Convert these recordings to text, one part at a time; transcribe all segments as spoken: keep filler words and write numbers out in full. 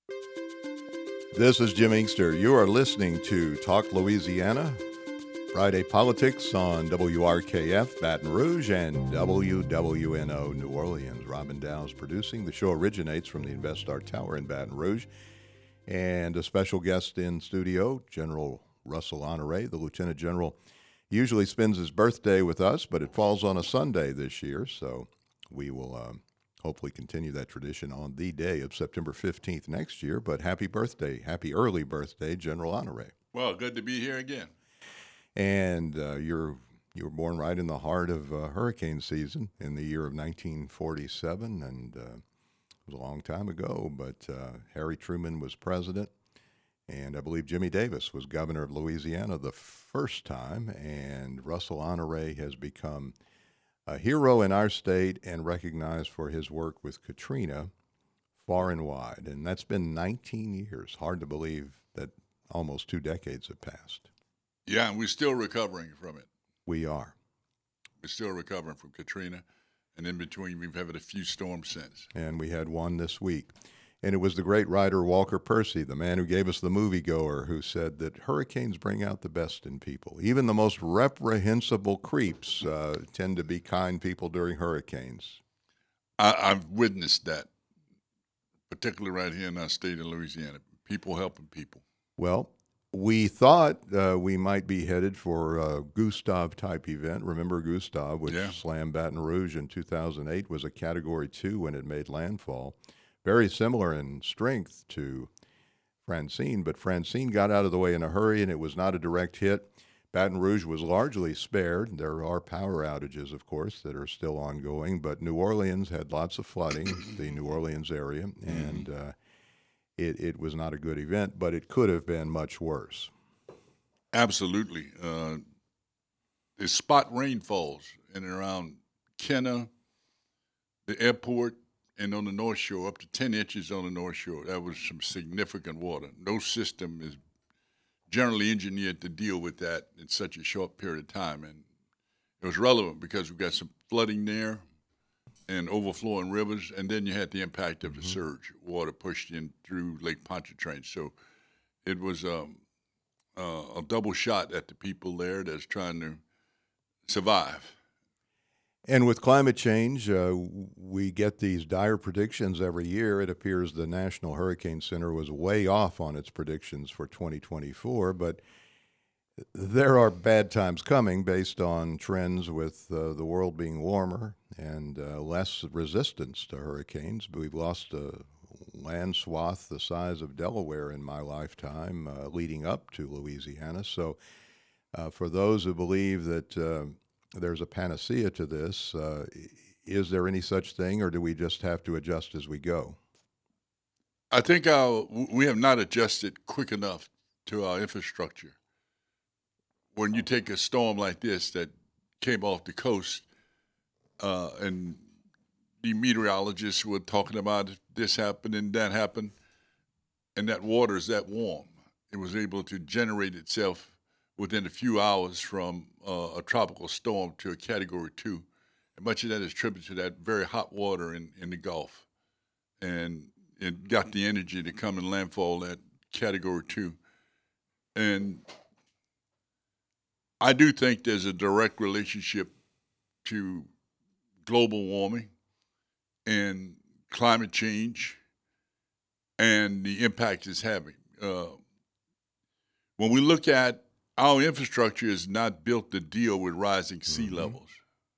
This is Jim Inkster. You are listening to Talk Louisiana, Friday Politics on W R K F Baton Rouge and W W N O New Orleans. Robin Dow's producing. The show originates from the InvestStar Tower in Baton Rouge. And a special guest in studio, General Russell Honore, the Lieutenant General, usually spends his birthday with us, but it falls on a Sunday this year, so we will um, hopefully continue that tradition on the day of September fifteenth next year. But happy birthday, happy early birthday, General Honore. Well, good to be here again. And uh, you're you were born right in the heart of uh, hurricane season in the year of nineteen forty-seven, and uh, it was a long time ago, but uh, Harry Truman was president, and I believe Jimmy Davis was governor of Louisiana the first time, and Russell Honore has become a hero in our state and recognized for his work with Katrina far and wide. And that's been nineteen years. Hard to believe that almost two decades have passed. Yeah, and we're still recovering from it. We are. We're still recovering from Katrina. And in between, we've had a few storms since. And we had one this week. And it was the great writer Walker Percy, the man who gave us The Moviegoer, who said that hurricanes bring out the best in people. Even the most reprehensible creeps uh, tend to be kind people during hurricanes. I, I've witnessed that, particularly right here in our state of Louisiana. People helping people. Well, we thought uh, we might be headed for a Gustav-type event. Remember Gustav, which Yeah. slammed Baton Rouge in two thousand eight, was a Category two when it made landfall. Very similar in strength to Francine, but Francine got out of the way in a hurry, and it was not a direct hit. Baton Rouge was largely spared. There are power outages, of course, that are still ongoing, but New Orleans had lots of flooding, the New Orleans area, and uh, it, it was not a good event, but it could have been much worse. Absolutely. Uh, there's spot rainfalls in and around Kenner, the airport, and on the North Shore, up to ten inches on the North Shore. That was some significant water. No system is generally engineered to deal with that in such a short period of time. And it was relevant because we got some flooding there and overflowing rivers, and then you had the impact of the surge. Water pushed in through Lake Pontchartrain. So it was um, uh, a double shot at the people there that's trying to survive. And with climate change, uh, we get these dire predictions every year. It appears the National Hurricane Center was way off on its predictions for twenty twenty-four, but there are bad times coming based on trends with uh, the world being warmer and uh, less resistance to hurricanes. We've lost a land swath the size of Delaware in my lifetime uh, leading up to Louisiana. So uh, for those who believe that uh, there's a panacea to this, uh, is there any such thing, or do we just have to adjust as we go? I think our, we have not adjusted quick enough to our infrastructure. When you take a storm like this that came off the coast, uh, and the meteorologists were talking about if this happened and that happened, and that water is that warm, it was able to generate itself within a few hours from uh, a tropical storm to a Category two. And much of that is attributed to that very hot water in, in the Gulf. And it got the energy to come and landfall at Category two. And I do think there's a direct relationship to global warming and climate change and the impact it's having. Uh, when we look at our infrastructure is not built to deal with rising sea Mm-hmm. levels.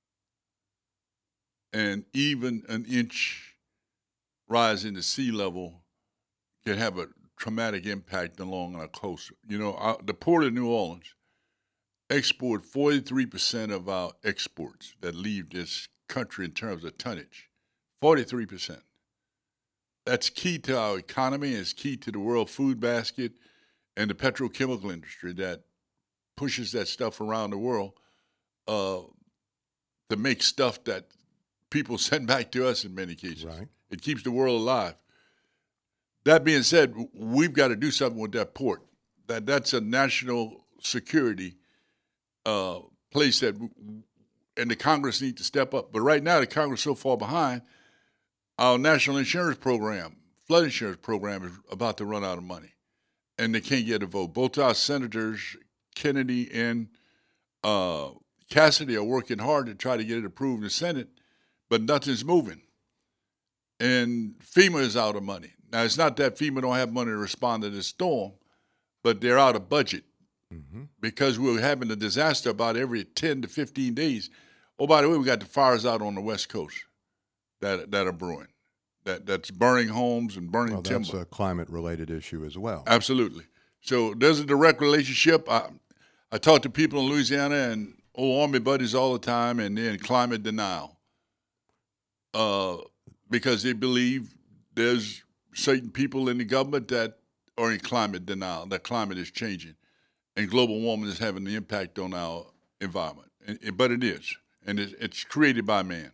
And even an inch rise in the sea level can have a traumatic impact along our coast. You know, our, the Port of New Orleans export forty-three percent of our exports that leave this country in terms of tonnage. forty-three percent. That's key to our economy. It's key to the world food basket and the petrochemical industry that pushes that stuff around the world uh, to make stuff that people send back to us in many cases. Right. It keeps the world alive. That being said, we've got to do something with that port. That that's a national security uh, place that, and the Congress need to step up. But right now, the Congress is so far behind. Our national insurance program flood insurance program is about to run out of money, and they can't get a vote. Both our senators, Kennedy and uh, Cassidy, are working hard to try to get it approved in the Senate, but nothing's moving. And FEMA is out of money. Now, it's not that FEMA don't have money to respond to this storm, but they're out of budget mm-hmm. because we're having a disaster about every ten to fifteen days. Oh, by the way, we got the fires out on the West Coast that that are brewing, that that's burning homes and burning well, timber. That's a climate-related issue as well. Absolutely. So there's a direct relationship. I, I talk to people in Louisiana and old Army buddies all the time, and they're in climate denial uh, because they believe there's certain people in the government that are in climate denial, that climate is changing, and global warming is having an impact on our environment. And, and, but it is, and it, it's created by man.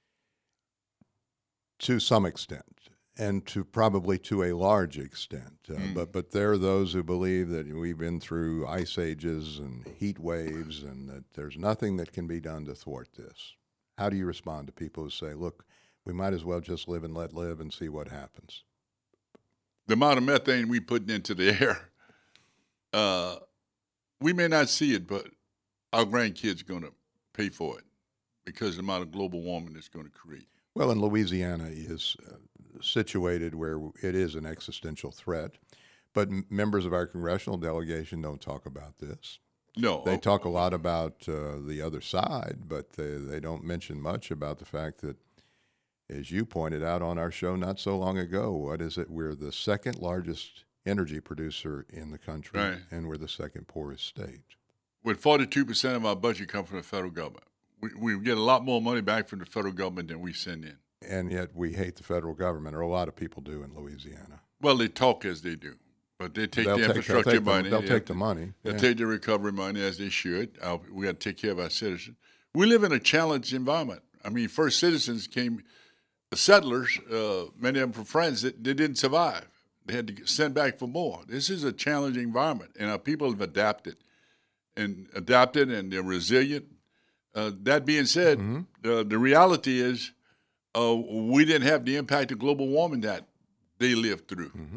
To some extent, and to probably to a large extent. Uh, mm. But but there are those who believe that we've been through ice ages and heat waves and that there's nothing that can be done to thwart this. How do you respond to people who say, look, we might as well just live and let live and see what happens? The amount of methane we putting into the air, uh, we may not see it, but our grandkids are going to pay for it because of the amount of global warming it's going to create. Well, and Louisiana is uh, situated where it is an existential threat, but m- members of our congressional delegation don't talk about this. No. They talk a lot about uh, the other side, but they, they don't mention much about the fact that, as you pointed out on our show not so long ago, what is it? We're the second largest energy producer in the country, right. and we're the second poorest state. With forty-two percent of our budget come from the federal government. We, we get a lot more money back from the federal government than we send in. And yet we hate the federal government, or a lot of people do in Louisiana. Well, they talk as they do, but they take they'll the take, infrastructure they'll take money. The, they'll they take to, the money. They'll yeah. take the recovery money as they should. Uh, we got to take care of our citizens. We live in a challenged environment. I mean, first citizens came, the settlers, uh, many of them from France, that they didn't survive. They had to get sent back for more. This is a challenging environment, and our people have adapted and adapted, and they're resilient. Uh, that being said, mm-hmm. uh, the reality is uh, we didn't have the impact of global warming that they lived through. Mm-hmm.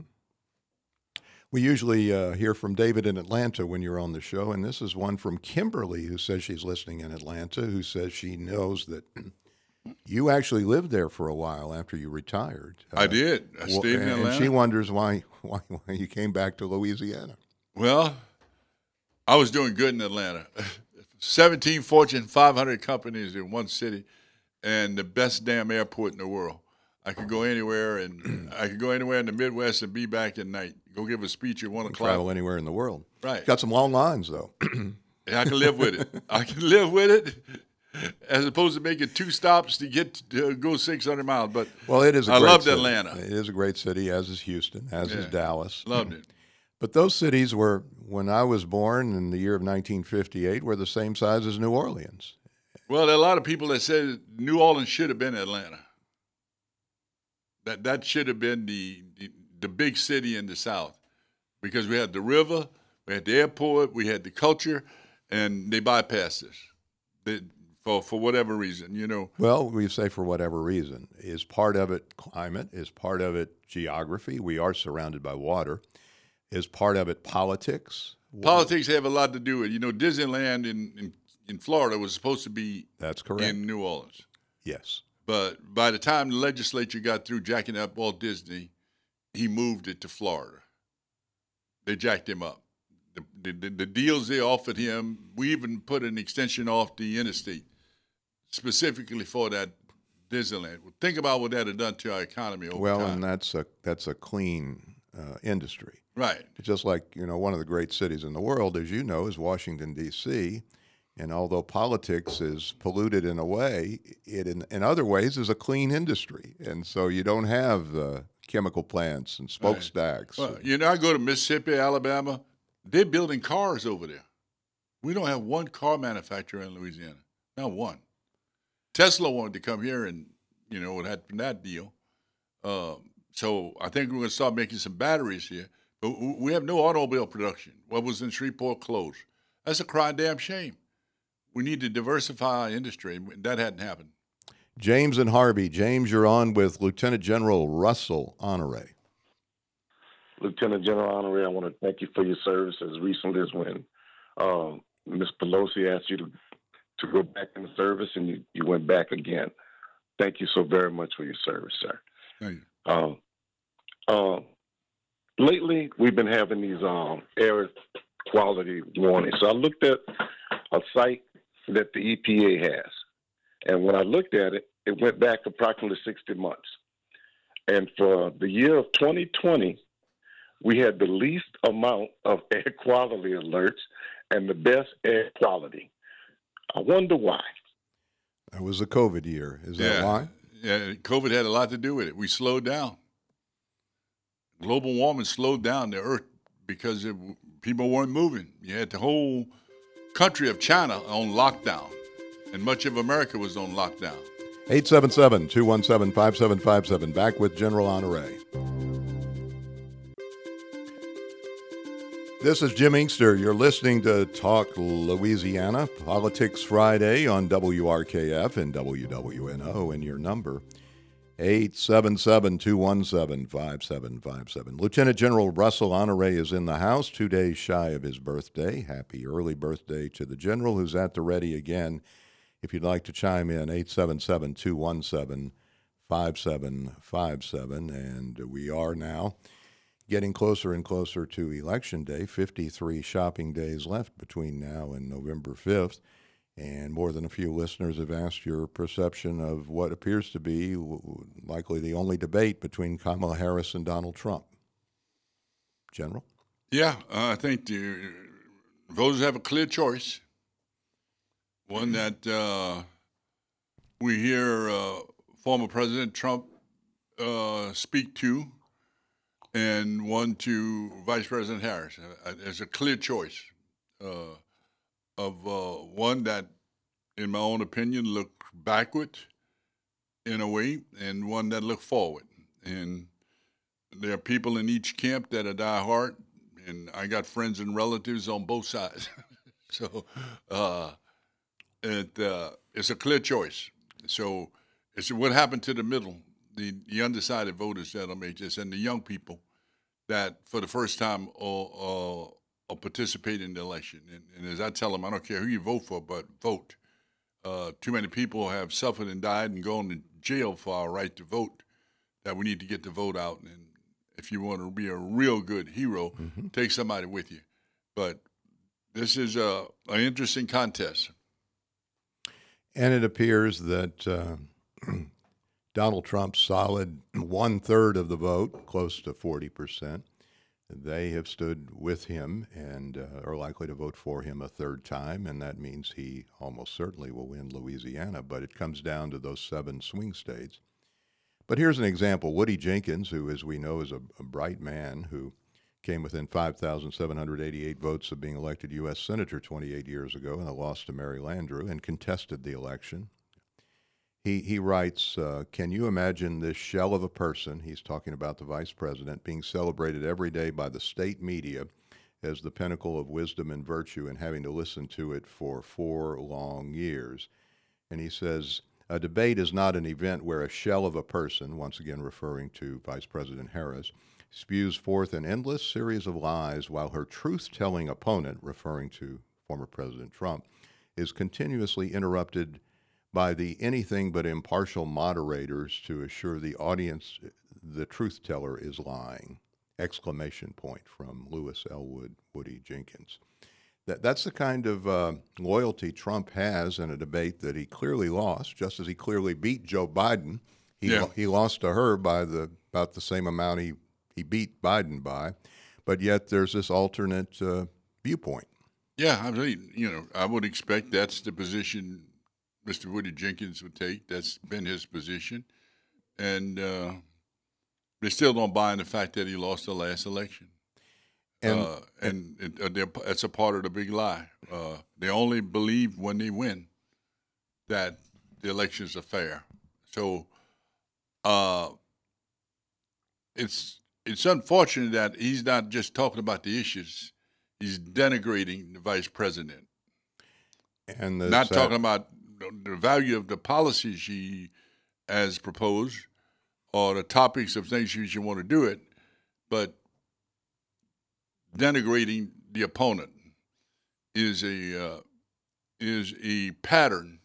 We usually uh, hear from David in Atlanta when you're on the show, and this is one from Kimberly, who says she's listening in Atlanta, who says she knows that you actually lived there for a while after you retired. Uh, I did. I stayed and, in Atlanta. And she wonders why, why, why you came back to Louisiana. Well, I was doing good in Atlanta. seventeen Fortune five hundred companies in one city, and the best damn airport in the world. I could go anywhere, and I could go anywhere in the Midwest and be back at night. Go give a speech at one o'clock. Travel anywhere in the world. Right. Got some long lines though. I can live with it. I can live with it, as opposed to making two stops to get to go six hundred miles. But well, it is. A I great loved city. Atlanta. It is a great city, as is Houston, as yeah. is Dallas. Loved it. But those cities were, when I was born in the year of nineteen fifty-eight, were the same size as New Orleans. Well, there are a lot of people that say New Orleans should have been Atlanta. That that should have been the, the the big city in the South, because we had the river, we had the airport, we had the culture, and they bypassed us they, for for whatever reason, you know. Well, we say for whatever reason. Is part of it climate? Is part of it geography? We are surrounded by water. Is part of it politics? Politics have a lot to do with it. You know, Disneyland in, in, in Florida was supposed to be That's correct. in New Orleans. Yes. But by the time the legislature got through jacking up Walt Disney, he moved it to Florida. They jacked him up. The, the, the deals they offered him, we even put an extension off the interstate specifically for that Disneyland. Think about what that had done to our economy over well, time. Well, and that's a that's a clean uh, industry. Right. It's just like, you know, one of the great cities in the world, as you know, is Washington, D C, and although politics is polluted in a way, it in, in other ways is a clean industry. And so you don't have uh, chemical plants and smokestacks. Right. Well, you know, I go to Mississippi, Alabama, they're building cars over there. We don't have one car manufacturer in Louisiana, not one. Tesla wanted to come here and, you know, it had that deal. Um, so I think we're going to start making some batteries here. But we have no automobile production. What was in Shreveport closed. That's a crying damn shame. We need to diversify our industry. That hadn't happened. James and Harvey. James, you're on with Lieutenant General Russell Honore. Lieutenant General Honoré, I want to thank you for your service as recently as when um, Miz Pelosi asked you to, to go back in the service and you, you went back again. Thank you so very much for your service, sir. Thank you. Um, uh, lately, we've been having these um, air quality warnings. So I looked at a site that the E P A has. And when I looked at it, it went back approximately sixty months. And for the year of twenty twenty, we had the least amount of air quality alerts and the best air quality. I wonder why. That was a COVID year. Is that Yeah. why? Yeah, COVID had a lot to do with it. We slowed down. Global warming slowed down the earth because it, people weren't moving. You had the whole country of China on lockdown, and much of America was on lockdown. eight seven seven, two one seven, five seven five seven. Back with General Honoré. This is Jim Inkster. You're listening to Talk Louisiana, Politics Friday on W R K F and W W N O, and your number, eight seven seven, two one seven, five seven five seven. Lieutenant General Russell Honoré is in the house, two days shy of his birthday. Happy early birthday to the General, who's at the ready again. If you'd like to chime in, eight seven seven, two one seven, five seven five seven. And we are now getting closer and closer to Election Day, fifty-three shopping days left between now and November fifth. And more than a few listeners have asked your perception of what appears to be likely the only debate between Kamala Harris and Donald Trump. General? Yeah, uh, I think the voters have a clear choice. One that uh, we hear uh, former President Trump uh, speak to, and one to Vice President Harris. Uh, There's a clear choice uh, of uh, one that, in my own opinion, looked backward in a way, and one that looked forward. And there are people in each camp that are diehard, and I got friends and relatives on both sides. so uh, it uh, it's a clear choice. So it's what happened to the middle, the, the undecided voters that'll make this, and the young people that for the first time will, uh, will participate in the election. And, and as I tell them, I don't care who you vote for, but vote. Uh, too many people have suffered and died and gone to jail for our right to vote, that we need to get the vote out. And if you want to be a real good hero, mm-hmm. take somebody with you. But this is a, an interesting contest. And it appears that uh, Donald Trump's solid one-third of the vote, close to forty percent, they have stood with him and uh, are likely to vote for him a third time, and that means he almost certainly will win Louisiana, but it comes down to those seven swing states. But here's an example. Woody Jenkins, who, as we know, is a, a bright man who came within five thousand seven hundred eighty-eight votes of being elected U S Senator twenty-eight years ago and a loss to Mary Landrieu, and contested the election. He he writes, uh, can you imagine this shell of a person, he's talking about the vice president, being celebrated every day by the state media as the pinnacle of wisdom and virtue and having to listen to it for four long years? And he says, a debate is not an event where a shell of a person, once again referring to Vice President Harris, spews forth an endless series of lies while her truth-telling opponent, referring to former President Trump, is continuously interrupted by the anything but impartial moderators to assure the audience the truth teller is lying. Exclamation point from Lewis Elwood Woody Jenkins. That, that's the kind of uh, loyalty Trump has in a debate that he clearly lost, just as he clearly beat Joe Biden. He, Yeah. lo- he lost to her by the about the same amount he, he beat Biden by, but yet there's this alternate uh, viewpoint. Yeah, I mean, you know, I would expect that's the position Mister Woody Jenkins would take. That's been his position. And uh, they still don't buy in the fact that he lost the last election. And, uh, and and it, uh, that's a part of the big lie. Uh, they only believe when they win that the elections are fair. So uh, it's it's unfortunate that he's not just talking about the issues. He's denigrating the vice president. and the Not sad- talking about the value of the policies she has proposed or the topics of things she should want to do it, but denigrating the opponent is a uh, is a pattern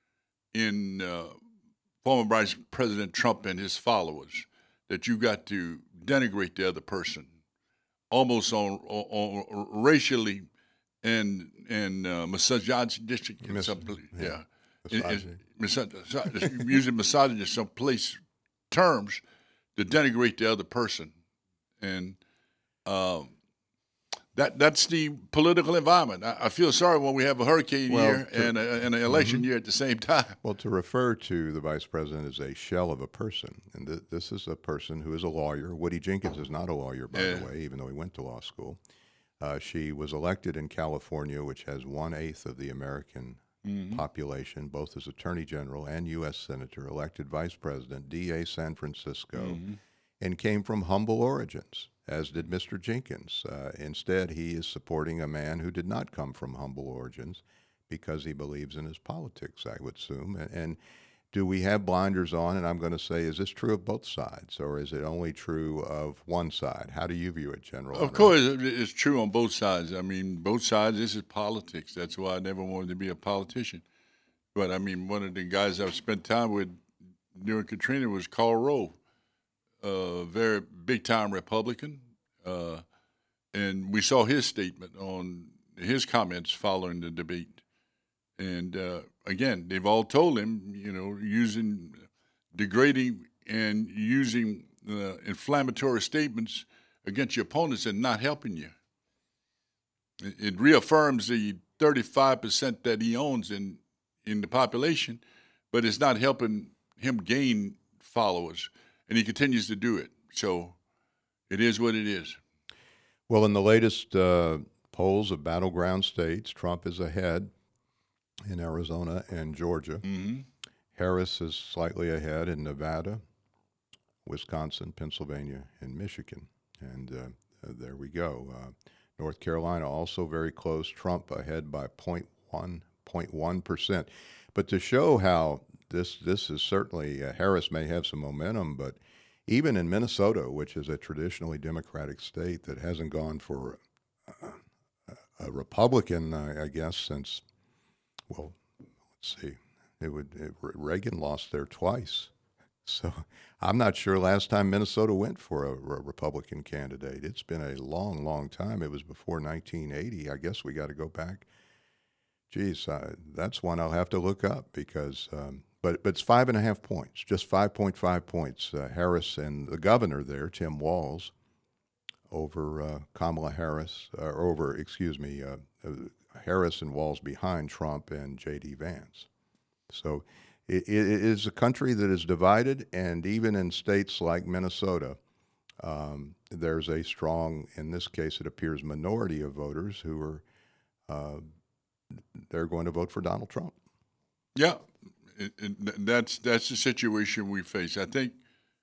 in uh, former Vice President Trump and his followers, that you got to denigrate the other person, almost on, on, on racially and and uh, misogynistic in Mis- some place. yeah, Yeah, It- misogyny. it's miso- using misogynist some place terms to denigrate the other person, and um, that that's the political environment. I, I feel sorry when we have a hurricane Well, year to- and, a, and an election Mhm. year at the same time. Well, to refer to the vice president as a shell of a person, and th- this is a person who is a lawyer. Woody Jenkins is not a lawyer, by Yeah. the way, even though he went to law school. Uh, she was elected in California, which has one eighth of the American Mhm. population, both as Attorney General and U S Senator, elected Vice President, D A San Francisco, Mhm. and came from humble origins, as did Mister Jenkins. Uh, instead, he is supporting a man who did not come from humble origins because he believes in his politics, I would assume. And, and do we have blinders on? And I'm going to say, is this true of both sides, or is it only true of one side? How do you view it, General? Of Hunter? course, it- it's true on both sides. I mean, both sides. This is politics. That's why I never wanted to be a politician. But I mean, one of the guys I've spent time with during Katrina was Karl Rove, a very big time Republican, uh, and we saw his statement on his comments following the debate. And uh, again, they've all told him, you know, using degrading and using uh, inflammatory statements against your opponents and not helping you. It, it reaffirms the thirty-five percent that he owns in in the population, but it's not helping him gain followers, and he continues to do it. So it is what it is. Well, in the latest uh, polls of battleground states, Trump is ahead in Arizona and Georgia. Mm-hmm. Harris is slightly ahead in Nevada, Wisconsin, Pennsylvania, and Michigan. And uh, there we go. Uh, North Carolina also very close. Trump ahead by zero point one percent. But to show how this this is certainly, uh, Harris may have some momentum, but even in Minnesota, which is a traditionally Democratic state that hasn't gone for a, a Republican, uh, I guess, since, well, let's see, it would it, Reagan lost there twice. So I'm not sure last time Minnesota went for a, a Republican candidate. It's been a long, long time. It was before nineteen eighty. I guess we got to go back. Geez, uh, that's one I'll have to look up because, um, but but it's five and a half points, just five point five points. Uh, Harris and the governor there, Tim Walz, over uh, Kamala Harris, or over, excuse me, uh, uh, Harris and Walz behind Trump and J D Vance. So it, it is a country that is divided, and even in states like Minnesota, um, there's a strong, in this case, it appears, minority of voters who are uh, they're going to vote for Donald Trump. Yeah, it, it, that's that's the situation we face. I think,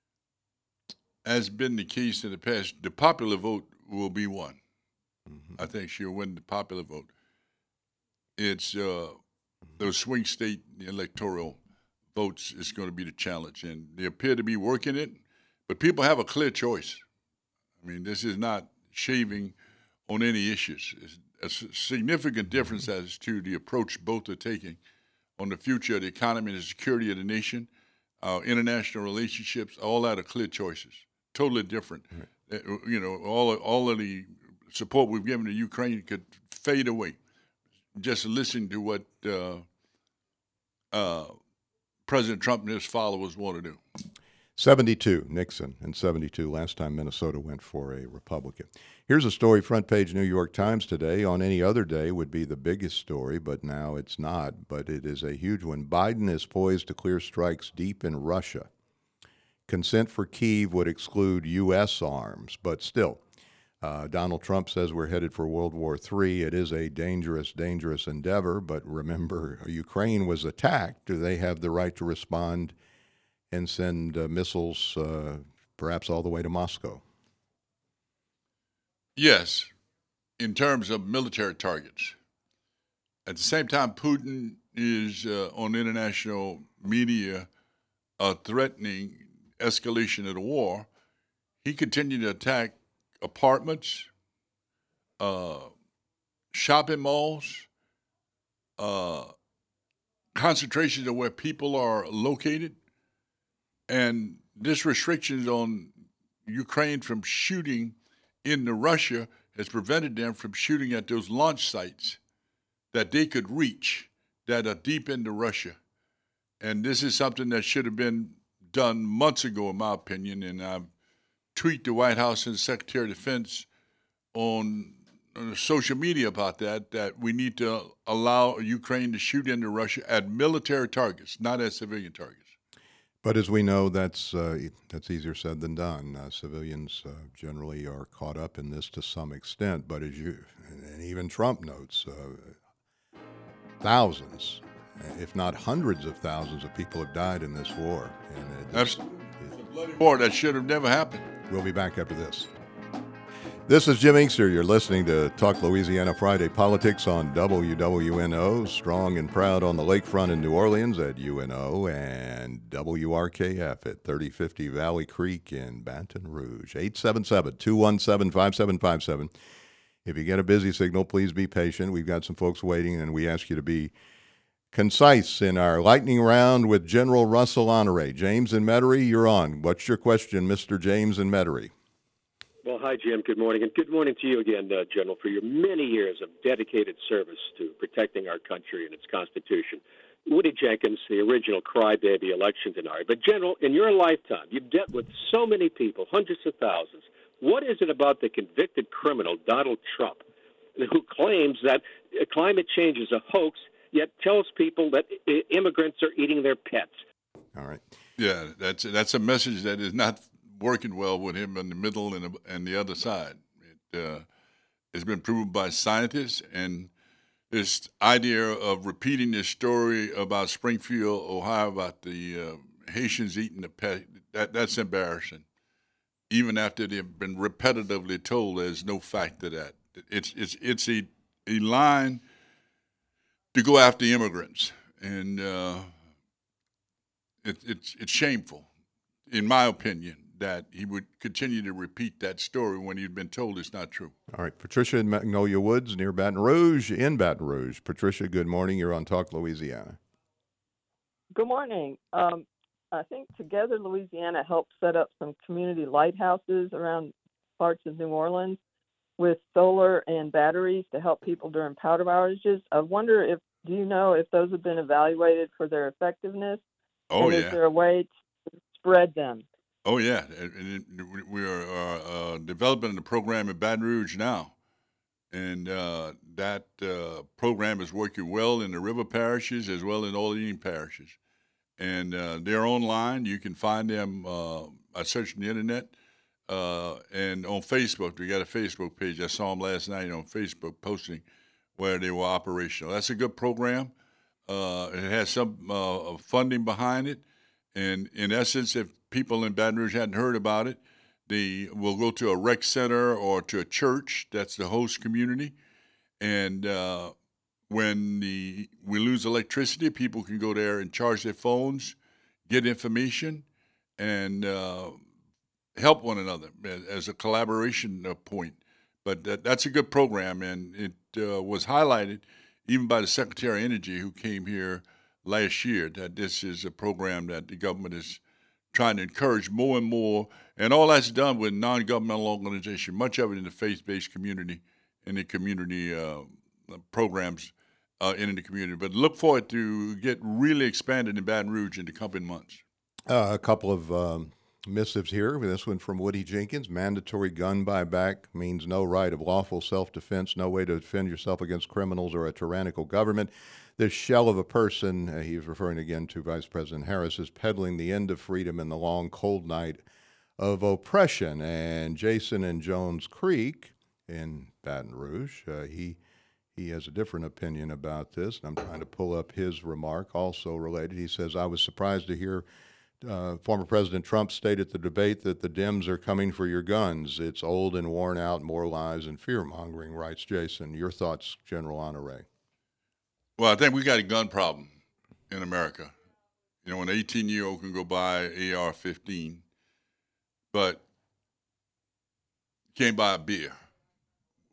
as been the case in the past, the popular vote will be won. Mm-hmm. I think she'll win the popular vote. It's uh, those swing state electoral votes is going to be the challenge, and they appear to be working it. But people have a clear choice. I mean, this is not shaving on any issues. It's a significant difference as to the approach both are taking on the future of the economy and the security of the nation, our international relationships. All that are clear choices, totally different. Right. Uh, you know, all all of the support we've given to Ukraine could fade away. Just listen to what uh, uh, President Trump and his followers want to do. seventy-two, Nixon in seventy-two, last time Minnesota went for a Republican. Here's a story, front page New York Times today. On any other day would be the biggest story, but now it's not. But it is a huge one. Biden is poised to clear strikes deep in Russia. Consent for Kyiv would exclude U S arms, but still, uh, Donald Trump says we're headed for World War Three. It is a dangerous, dangerous endeavor, but remember, Ukraine was attacked. Do they have the right to respond and send uh, missiles uh, perhaps all the way to Moscow? Yes, in terms of military targets. At the same time, Putin is uh, on international media uh, threatening escalation of the war. He continued to attack apartments, uh, shopping malls, uh, concentrations of where people are located, and this restrictions on Ukraine from shooting into Russia has prevented them from shooting at those launch sites that they could reach that are deep into Russia. And this is something that should have been done months ago, in my opinion. And I've tweeted the White House and the Secretary of Defense on uh, social media about that, that we need to allow Ukraine to shoot into Russia at military targets, not at civilian targets. But as we know, that's uh, that's easier said than done. Uh, civilians uh, generally are caught up in this to some extent. But as you and even Trump notes, uh, thousands, if not hundreds of thousands, of people have died in this war. And it, Absolutely, it's a bloody war that should have never happened. We'll be back after this. This is Jim Inkster. You're listening to Talk Louisiana Friday Politics on W W N O, strong and proud on the lakefront in New Orleans at U N O, and W R K F at thirty fifty Valley Creek in Baton Rouge. eight seven seven, two one seven, five seven five seven. If you get a busy signal, please be patient. We've got some folks waiting, and we ask you to be concise in our lightning round with General Russell Honore. James and Metairie, you're on. What's your question, Mister James and Metairie? Well, hi, Jim. Good morning. And good morning to you again, uh, General, for your many years of dedicated service to protecting our country and its Constitution. Woody Jenkins, the original crybaby election denier. But, General, in your lifetime, you've dealt with so many people, hundreds of thousands. What is it about the convicted criminal, Donald Trump, who claims that climate change is a hoax, yet tells people that immigrants are eating their pets? All right. Yeah, that's that's a message that is not working well with him in the middle and the, and the other side. It uh, has been proven by scientists, and this idea of repeating this story about Springfield, Ohio, about the uh, Haitians eating the pet, that, that's embarrassing. Even after they've been repetitively told there's no fact to that. It's it's it's a, a line to go after immigrants, and uh, it, it's it's shameful, in my opinion, that he would continue to repeat that story when he'd been told it's not true. All right. Patricia in Magnolia Woods near Baton Rouge, in Baton Rouge. Patricia, good morning. You're on Talk Louisiana. Good morning. Um, I think Together Louisiana helped set up some community lighthouses around parts of New Orleans with solar and batteries to help people during power outages. I wonder if, do you know if those have been evaluated for their effectiveness? Oh, and yeah. Is there a way to spread them? Oh, yeah. And it, we are uh, uh, developing the program in Baton Rouge now. And uh, that uh, program is working well in the river parishes as well as all the Indian parishes. And uh, they're online. You can find them uh, by searching the internet uh, and on Facebook. We got a Facebook page. I saw them last night on Facebook posting where they were operational. That's a good program. Uh, it has some uh, funding behind it. And in essence, if people in Baton Rouge hadn't heard about it, they will go to a rec center or to a church. That's the host community. And uh, when the we lose electricity, people can go there and charge their phones, get information, and uh, help one another as a collaboration point. But that, that's a good program, and it uh, was highlighted even by the Secretary of Energy who came here last year, that this is a program that the government is trying to encourage more and more. And all that's done with non-governmental organizations, much of it in the faith-based community and the community uh, programs uh, in the community. But look for it to get really expanded in Baton Rouge in the coming months. Uh, a couple of um, missives here. This one from Woody Jenkins. Mandatory gun buyback means no right of lawful self-defense, no way to defend yourself against criminals or a tyrannical government. This shell of a person, uh, he was referring again to Vice President Harris, is peddling the end of freedom in the long, cold night of oppression. And Jason in Jones Creek in Baton Rouge, uh, he he has a different opinion about this. And I'm trying to pull up his remark, also related. He says, I was surprised to hear uh, former President Trump state at the debate that the Dems are coming for your guns. It's old and worn out, more lies and fear-mongering, writes Jason. Your thoughts, General Honore? Well, I think we got a gun problem in America. You know, an eighteen-year-old can go buy an A R fifteen, but can't buy a beer.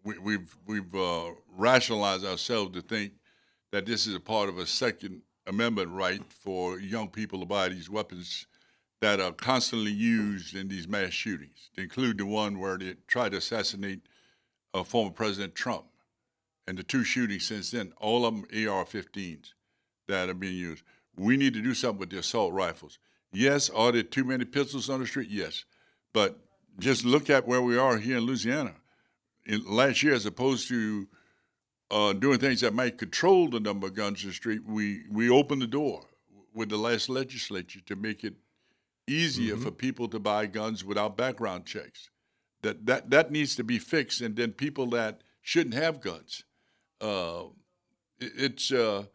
we, we've we've uh, rationalized ourselves to think that this is a part of a Second Amendment right for young people to buy these weapons that are constantly used in these mass shootings, to include the one where they tried to assassinate uh, former President Trump, and the two shootings since then, all of them A R fifteens that are being used. We need to do something with the assault rifles. Yes, are there too many pistols on the street? Yes. But just look at where we are here in Louisiana. In last year, as opposed to uh, doing things that might control the number of guns in the street, we, we opened the door with the last legislature to make it easier mm-hmm. for people to buy guns without background checks. That, that, that needs to be fixed, and then people that shouldn't have guns. Uh, it, it's uh,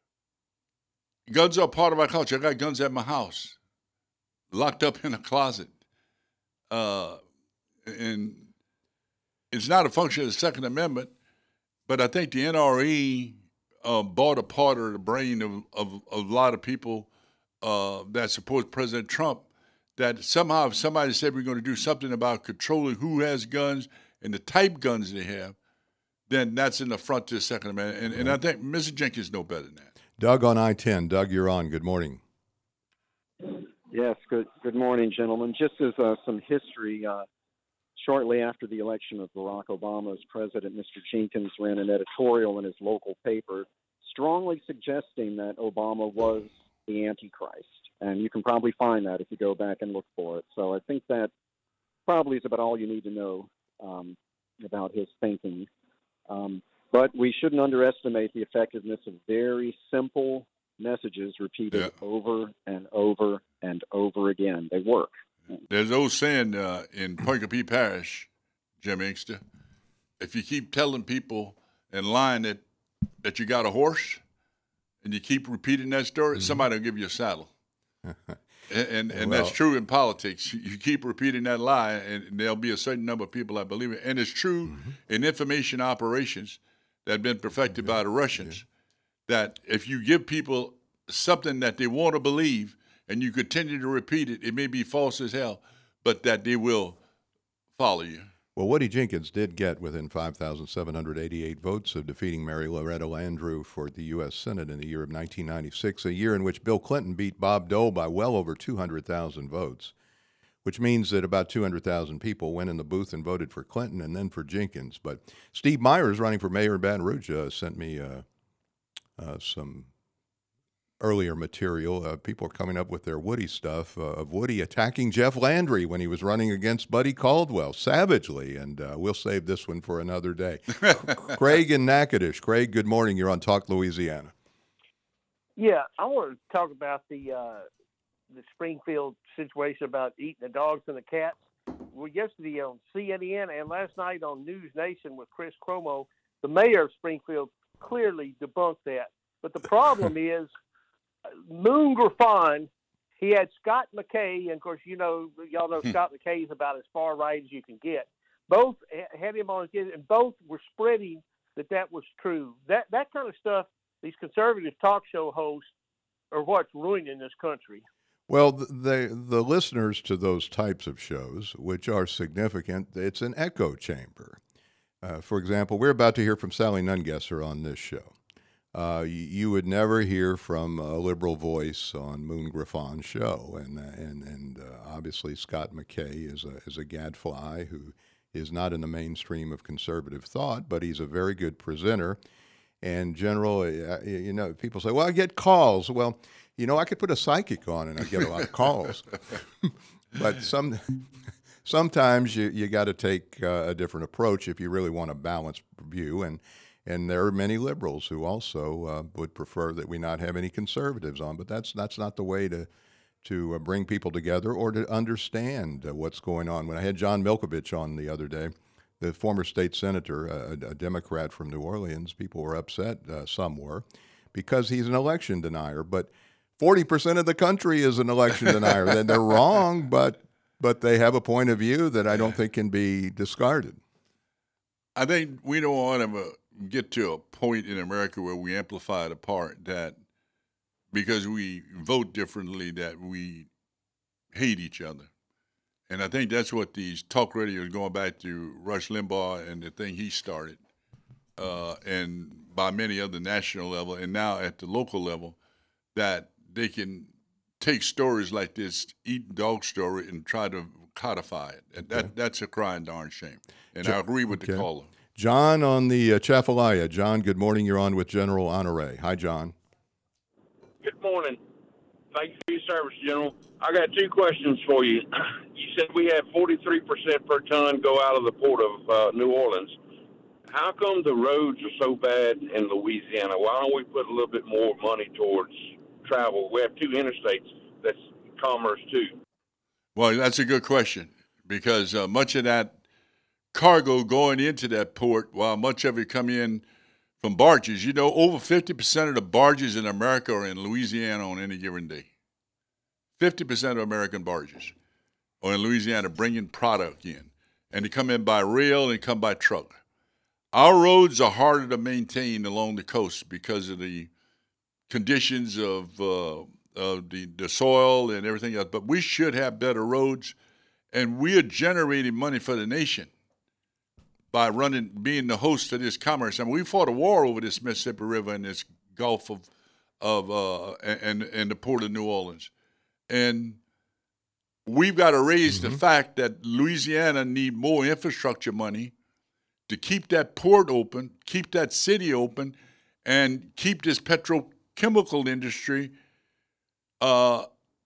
guns are part of our culture. I got guns at my house, locked up in a closet. Uh, and it's not a function of the Second Amendment, but I think the N R A uh, bought a part of the brain of, of, of a lot of people uh, that support President Trump, that somehow if somebody said we're going to do something about controlling who has guns and the type guns they have, then that's an affront to the Second Amendment. And, and I think Mister Jenkins knows better than that. Doug on I ten. Doug, you're on. Good morning. Yes, good good morning, gentlemen. Just as uh, some history, uh, shortly after the election of Barack Obama as president, Mister Jenkins ran an editorial in his local paper strongly suggesting that Obama was the Antichrist. And you can probably find that if you go back and look for it. So I think that probably is about all you need to know um, about his thinking. Um, but we shouldn't underestimate the effectiveness of very simple messages repeated yeah. over and over and over again. They work. There's an old saying uh, in Poicopee Parish, Jim Inkster, if you keep telling people and lying that, that you got a horse and you keep repeating that story, mm-hmm. somebody will give you a saddle. and and, and well, that's true in politics. You keep repeating that lie, and there'll be a certain number of people that believe it. And it's true mm-hmm. in information operations that have been perfected yeah. by the Russians, yeah. that if you give people something that they want to believe and you continue to repeat it, it may be false as hell, but that they will follow you. Well, Woody Jenkins did get within five thousand seven hundred eighty-eight votes of defeating Mary Loretta Landrieu for the U S Senate in the year of nineteen ninety-six, a year in which Bill Clinton beat Bob Dole by well over two hundred thousand votes, which means that about two hundred thousand people went in the booth and voted for Clinton and then for Jenkins. But Steve Myers, running for mayor of Baton Rouge, uh, sent me uh, uh, some earlier material. Uh, people are coming up with their Woody stuff uh, of Woody attacking Jeff Landry when he was running against Buddy Caldwell savagely, and uh, we'll save this one for another day. Craig in Natchitoches. Craig, good morning. You're on Talk Louisiana. Yeah, I want to talk about the uh, the Springfield situation about eating the dogs and the cats. Well, yesterday on C N N and last night on News Nation with Chris Cuomo, the mayor of Springfield clearly debunked that. But the problem is, Moon Griffon, he had Scott McKay, and of course, you know, y'all know Scott McKay is about as far right as you can get. Both had him on his, and both were spreading that that was true. That that kind of stuff, these conservative talk show hosts are what's ruining this country. Well, the the listeners to those types of shows, which are significant, it's an echo chamber. Uh, for example, we're about to hear from Sally Nungesser on this show. Uh, you, you would never hear from a liberal voice on Moon Griffon's show, and and and uh, obviously Scott McKay is a is a gadfly who is not in the mainstream of conservative thought, but he's a very good presenter. And General, uh, you know, people say, "Well, I get calls." Well, you know, I could put a psychic on and I get a lot of calls, but some sometimes you you got to take uh, a different approach if you really want a balanced view. And And there are many liberals who also uh, would prefer that we not have any conservatives on, but that's that's not the way to to uh, bring people together or to understand uh, what's going on. When I had John Milkovich on the other day, the former state senator, uh, a Democrat from New Orleans, people were upset, uh, some were, because he's an election denier. But forty percent of the country is an election denier. Then they're wrong, but but they have a point of view that I don't think can be discarded. I think we don't want to get to a point in America where we amplify the part that because we vote differently that we hate each other. And I think that's what these talk radio is going back to Rush Limbaugh and the thing he started, uh, and by many other national level, and now at the local level, that they can take stories like this, Eating Dog story, and try to codify it. And that that's a crying darn shame. And Jo- I agree with okay. the caller. John on the uh, Chafalaya. John, good morning. You're on with General Honore. Hi, John. Good morning. Thank you for your service, General. I got two questions for you. You said we had forty-three percent per ton go out of the port of uh, New Orleans. How come the roads are so bad in Louisiana? Why don't we put a little bit more money towards travel? We have two interstates that's commerce too. Well, that's a good question because uh, much of that cargo going into that port, while much of it come in from barges, you know, over fifty percent of the barges in America are in Louisiana on any given day. fifty percent of American barges are in Louisiana bringing product in, and they come in by rail and they come by truck. Our roads are harder to maintain along the coast because of the conditions of, uh, of the, the soil and everything else, but we should have better roads, and we are generating money for the nation by running, being the host of this commerce. I mean, we fought a war over this Mississippi River and this Gulf of, of uh, and and the port of New Orleans, and we've got to raise Mm-hmm. the fact that Louisiana need more infrastructure money to keep that port open, keep that city open, and keep this petrochemical industry uh,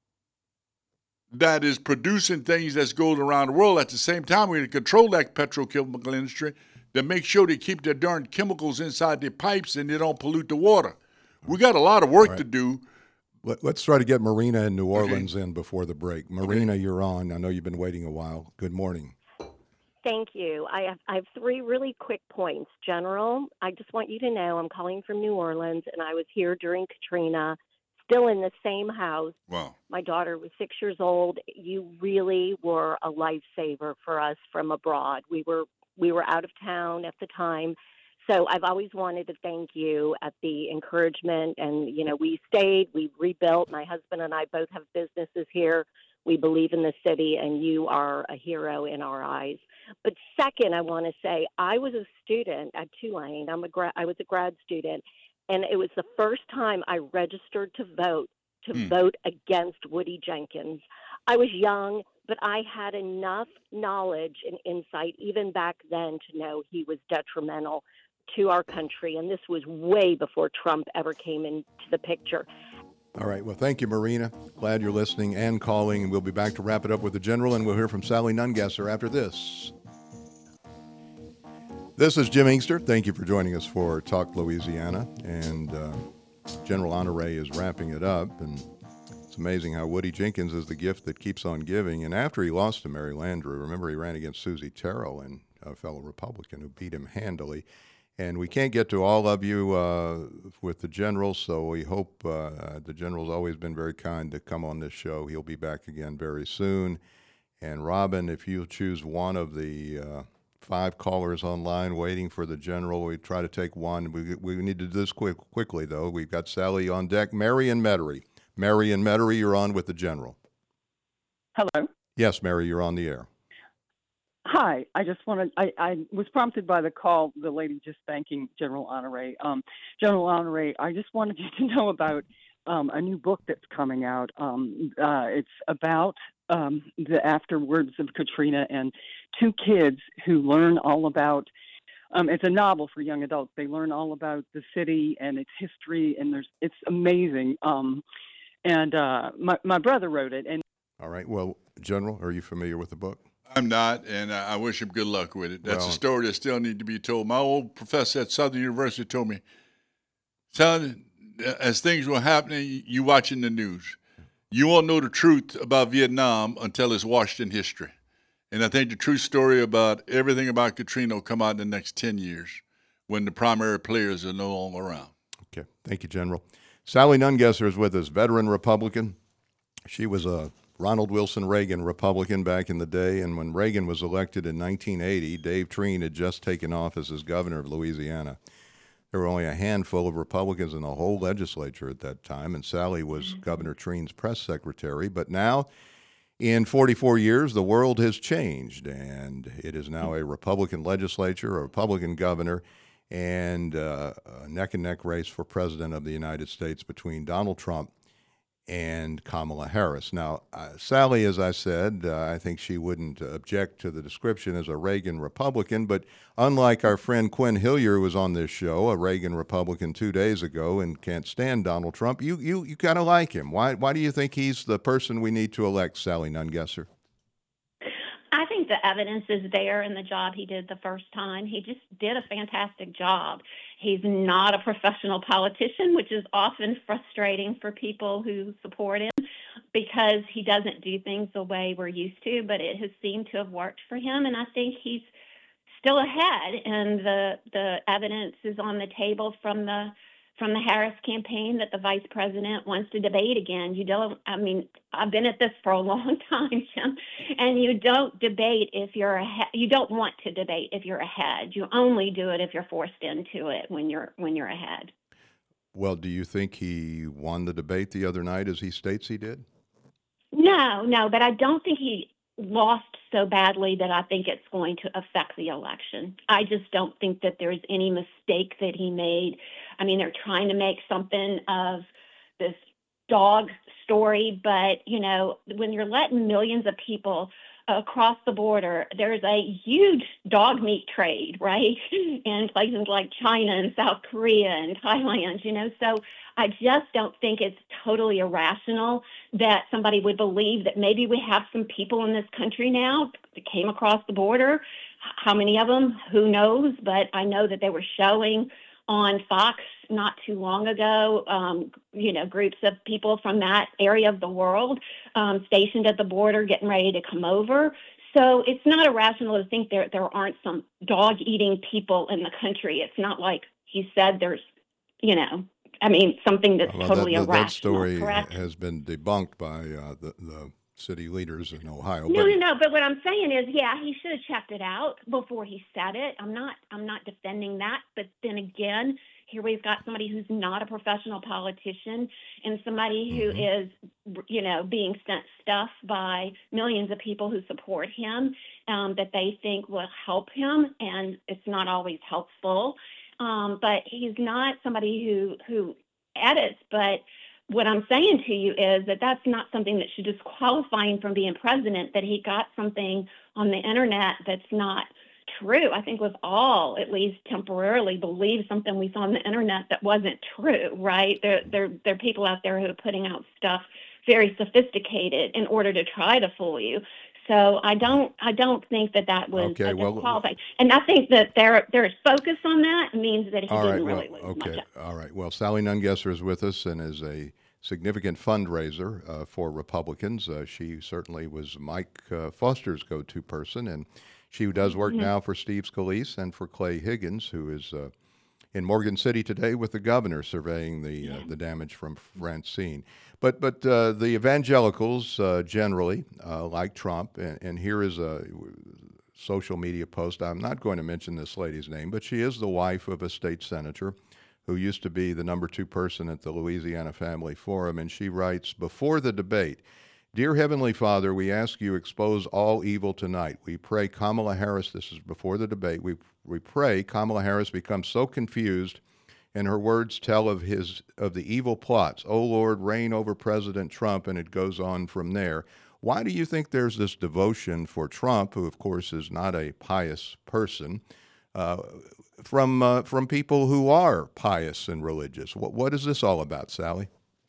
that is producing things that's going around the world. At the same time, we need to control that petrochemical industry to make sure they keep their darn chemicals inside their pipes and they don't pollute the water. We got a lot of work Right. to do. Let, let's try to get Marina in New Orleans in before the break. Marina, you're on. I know you've been waiting a while. Good morning. Thank you. I have, I have three really quick points. General, I just want you to know I'm calling from New Orleans, and I was here during Katrina, still in the same house. Wow. My daughter was six years old. You really were a lifesaver for us from abroad. We were we were out of town at the time. So I've always wanted to thank you at the encouragement. And, you know, we stayed, we rebuilt. My husband and I both have businesses here. We believe in the city, and you are a hero in our eyes. But second, I want to say I was a student at Tulane. I'm a gra- I was a grad student, and it was the first time I registered to vote, to Hmm. vote against Woody Jenkins. I was young, but I had enough knowledge and insight even back then to know he was detrimental to our country. And this was way before Trump ever came into the picture. All right. Well, thank you, Marina. Glad you're listening and calling. And we'll be back to wrap it up with the General, and we'll hear from Sally Nungesser after this. This is Jim Inkster. Thank you for joining us for Talk Louisiana. And uh, General Honore is wrapping it up. And it's amazing how Woody Jenkins is the gift that keeps on giving. And after he lost to Mary Landrieu, remember he ran against Susie Terrell, and a fellow Republican who beat him handily. And we can't get to all of you uh, with the General, so we hope uh, the General's always been very kind to come on this show. He'll be back again very soon. And Robin, if you choose one of the uh, five callers online waiting for the General, we try to take one. We, we need to do this quick, quickly, though. We've got Sally on deck. Mary and Metairie. Mary and Metairie, you're on with the General. Hello. Yes, Mary, you're on the air. Hi. I just wanted, I, I was prompted by the call, the lady just thanking General Honore. Um, General Honore, I just wanted you to know about um, a new book that's coming out. Um, uh, it's about um, the afterwards of Katrina and two kids who learn all about, um, it's a novel for young adults. They learn all about the city and its history, and there's, it's amazing. Um, and uh, my, my brother wrote it. And All right. Well, General, are you familiar with the book? I'm not, and I I wish him good luck with it. That's Well- a story that still needs to be told. My old professor at Southern University told me, son, as things were happening, you watching the news. You won't know the truth about Vietnam until it's washed in history. And I think the true story about everything about Katrina will come out in the next ten years when the primary players are no longer around. Okay. Thank you, General. Sally Nungesser is with us, veteran Republican. She was a Ronald Wilson Reagan Republican back in the day, and when Reagan was elected in nineteen eighty, Dave Treen had just taken office as governor of Louisiana. There were only a handful of Republicans in the whole legislature at that time, and Sally was Governor Treen's press secretary. But now, In forty-four years, the world has changed, and it is now a Republican legislature, a Republican governor, and uh, a neck and neck race for president of the United States between Donald Trump and Kamala Harris. Now, uh, Sally, as I said, uh, I think she wouldn't object to the description as a Reagan Republican, but unlike our friend Quinn Hillier, who was on this show, a Reagan Republican two days ago and can't stand Donald Trump, you you, you kind of like him. Why, why do you think he's the person we need to elect, Sally Nungesser? I think the evidence is there in the job he did the first time. He just did a fantastic job. He's not a professional politician, which is often frustrating for people who support him because he doesn't do things the way we're used to, but it has seemed to have worked for him. And I think he's still ahead. And the, the evidence is on the table from the from the Harris campaign that the vice president wants to debate again. You don't, I mean, I've been at this for a long time, Jim, and you don't debate if you're ahead. You don't want to debate if you're ahead. You only do it if you're forced into it when you're when you're ahead. Well, do you think he won the debate the other night as he states he did? No, no, but I don't think he lost so badly that I think it's going to affect the election. I just don't think that there's any mistake that he made. I mean, they're trying to make something of this dog story, but, you know, when you're letting millions of people across the border, there's a huge dog meat trade, right? In places like China and South Korea and Thailand, you know, so I just don't think it's totally irrational that somebody would believe that maybe we have some people in this country now that came across the border. How many of them? Who knows? But I know that they were showing on Fox not too long ago, um, you know, groups of people from that area of the world um, stationed at the border getting ready to come over. So it's not irrational to think there there aren't some dog-eating people in the country. It's not like he said there's, you know, I mean, something that's Well, totally that, that, irrational, that story correct? has been debunked by uh, the, the city leaders in Ohio. No, but no, no. But what I'm saying is, yeah, he should have checked it out before he said it. I'm not, I'm not defending that. But then again, here we've got somebody who's not a professional politician and somebody who Mhm. is, you know, being sent stuff by millions of people who support him um, that they think will help him, and it's not always helpful. Um, but he's not somebody who who edits. But what I'm saying to you is that that's not something that should disqualify him from being president, that he got something on the internet that's not true. I think we've all, at least temporarily, believed something we saw on the internet that wasn't true, right? There, there, there are people out there who are putting out stuff very sophisticated in order to try to fool you. So I don't, I don't think that that was Okay, a well, disqualifying. And I think that there, there's focus on that means that he all right, didn't well, really lose much. okay, all right. Well, Sally Nungesser is with us and is a significant fundraiser uh, for Republicans. Uh, she certainly was Mike uh, Foster's go-to person, and she does work Mhm. now for Steve Scalise and for Clay Higgins, who is uh, in Morgan City today with the governor surveying the uh, the damage from Francine. But but uh, the evangelicals uh, generally uh, like Trump, and, and here is a social media post. I'm not going to mention this lady's name, but she is the wife of a state senator who used to be the number two person at the Louisiana Family Forum, and she writes, before the debate, Dear Heavenly Father, we ask you expose all evil tonight. We pray Kamala Harris, this is before the debate, we, we pray Kamala Harris becomes so confused and her words tell of his of the evil plots. Oh Lord, reign over President Trump, and it goes on from there. Why do you think there's this devotion for Trump, who of course is not a pious person, uh, from uh, from people who are pious and religious? What what is this all about, Sally?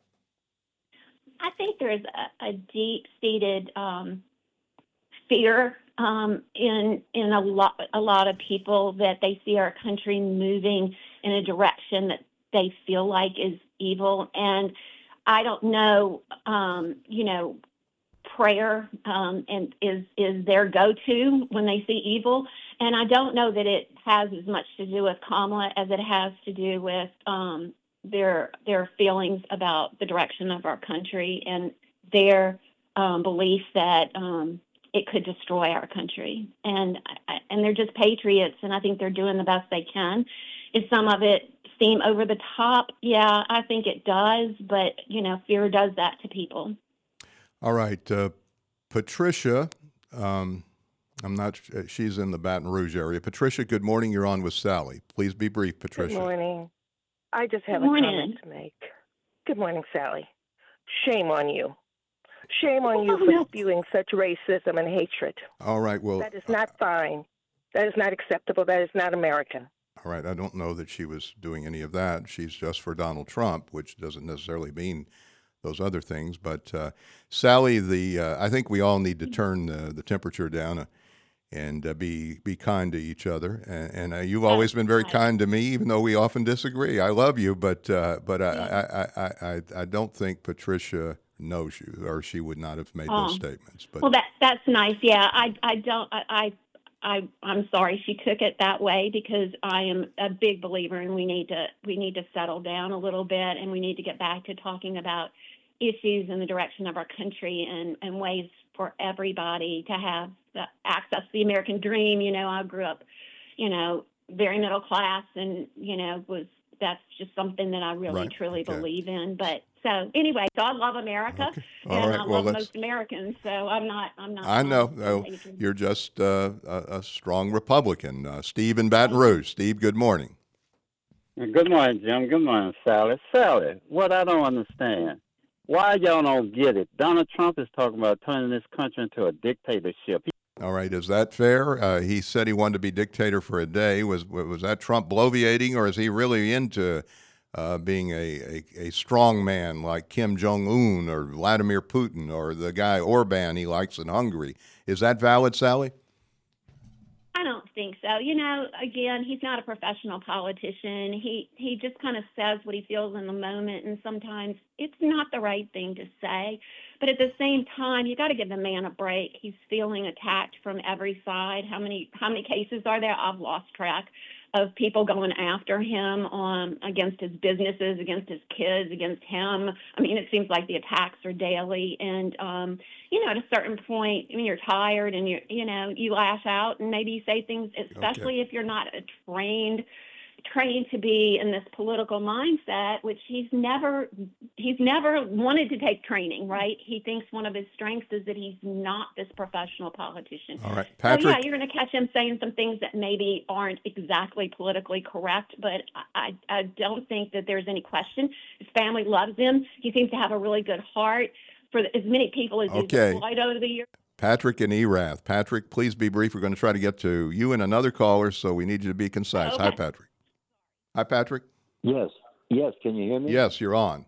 I think there's a, a deep-seated um, fear um, in in a lot a lot of people that they see our country moving in a direction that they feel like is evil. And I don't know, um, you know, prayer um, and is is their go-to when they see evil. And I don't know that it has as much to do with Kamala as it has to do with um, their their feelings about the direction of our country and their um, belief that um, it could destroy our country. And I- and they're just patriots, and I think they're doing the best they can. Is some of it seem over the top? Yeah, I think it does. But you know, fear does that to people. All right. Uh, Patricia, um, I'm not. She's in the Baton Rouge area. Patricia, good morning. You're on with Sally. Please be brief, Patricia. Good morning. I just have Good a morning. comment to make. Good morning, Sally. Shame on you. Shame on you Oh, for no. spewing such racism and hatred. All right. Well, That is not fine. That is not acceptable. That is not American. all right. I don't know that she was doing any of that. She's just for Donald Trump, which doesn't necessarily mean those other things. But uh, Sally, the uh, I think we all need to turn the, the temperature down uh, and uh, be be kind to each other. And, and uh, you've always been very kind to me, even though we often disagree. I love you, but uh, but I, I, I, I I don't think Patricia knows you, or she would not have made those Oh. statements. But Well, that that's nice. Yeah, I I don't I. I I, I'm sorry she took it that way because I am a big believer and we need to we need to settle down a little bit and we need to get back to talking about issues in the direction of our country and, and ways for everybody to have the access to the American dream. You know, I grew up, you know, very middle class and, you know, was that's just something that I really Right, truly okay. believe in. But so anyway, so I love America Okay. All and right, I well, love let's- most Americans. So I'm not I'm not I know. um, Oh, hatred. you're just uh, a, a strong Republican. Uh, Steve in Baton Rouge. Steve, good morning. Good morning, Jim. Good morning, Sally. Sally, what I don't understand, why y'all don't get it? Donald Trump is talking about turning this country into a dictatorship. All right, is that fair? Uh, he said he wanted to be dictator for a day. Was was that Trump bloviating, or is he really into uh, being a, a, a strong man like Kim Jong Un or Vladimir Putin or the guy Orban he likes in Hungary? Is that valid, Sally? I don't think so. You know, again, he's not a professional politician. He he just kind of says what he feels in the moment, and sometimes it's not the right thing to say. But at the same time, you got to give the man a break. He's feeling attacked from every side. How many how many cases are there? I've lost track of people going after him on against his businesses, against his kids, against him. I mean, it seems like the attacks are daily. And um, you know, at a certain point, when you're tired and you you know you lash out and maybe you say things, especially if you're not a trained trained to be in this political mindset, which he's never he's never wanted to take training, right? He thinks one of his strengths is that he's not this professional politician. All right, So Patrick. yeah, you're going to catch him saying some things that maybe aren't exactly politically correct, but I, I don't think that there's any question. His family loves him. He seems to have a really good heart for as many people as Okay. he's employed over the years. Patrick and Erath. Patrick, please be brief. We're going to try to get to you and another caller, so we need you to be concise. Hi, Okay. Patrick. Hi, Patrick. Yes, yes. Can you hear me? Yes, you're on.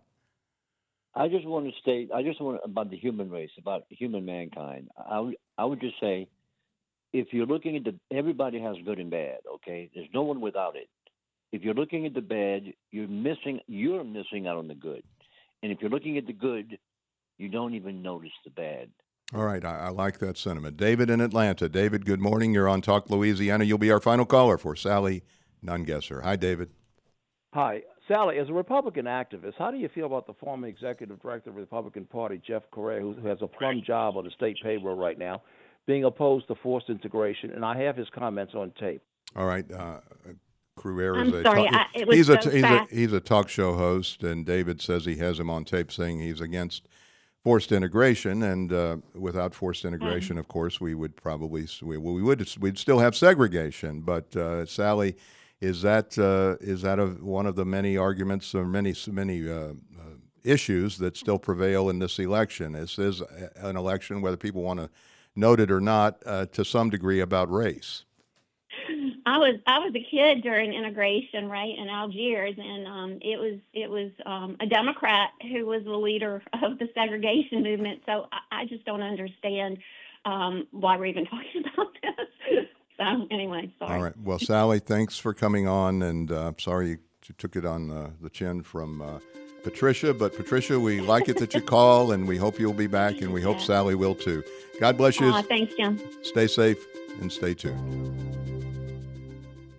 I just want to state. I just want about the human race, about human mankind. I would, I would just say, if you're looking at the, everybody has good and bad. Okay, there's no one without it. If you're looking at the bad, you're missing. You're missing out on the good. And if you're looking at the good, you don't even notice the bad. All right, I, I like that sentiment. David in Atlanta. David, good morning. You're on Talk Louisiana. You'll be our final caller for Sally Nungesser. Hi, David. Hi. Sally, as a Republican activist, how do you feel about the former executive director of the Republican Party, Jeff Correa, who who has a plum job on the state payroll right now, being opposed to forced integration? And I have his comments on tape. All right, uh, Cruer I'm is a sorry, talk, I- it was he's a so he's a fast. he's a talk show host, and David says he has him on tape saying he's against forced integration, and uh, without forced integration, of course, we would probably s- we, we would we'd still have segregation. But uh, Sally, is that uh, is that a, one of the many arguments or many many uh, uh, issues that still prevail in this election? This is an election, whether people want to note it or not, uh, to some degree about race. I was I was a kid during integration, right, in Algiers, and um, it was it was um, a Democrat who was the leader of the segregation movement. So I, I just don't understand um, why we're even talking about this. So anyway, sorry. All right. Well, Sally, thanks for coming on, and uh, sorry you t- took it on uh, the chin from uh, Patricia. But Patricia, we like it that you call, and we hope you'll be back, and we hope Sally will too. God bless you. Aw, thanks, Jim. Stay safe and stay tuned.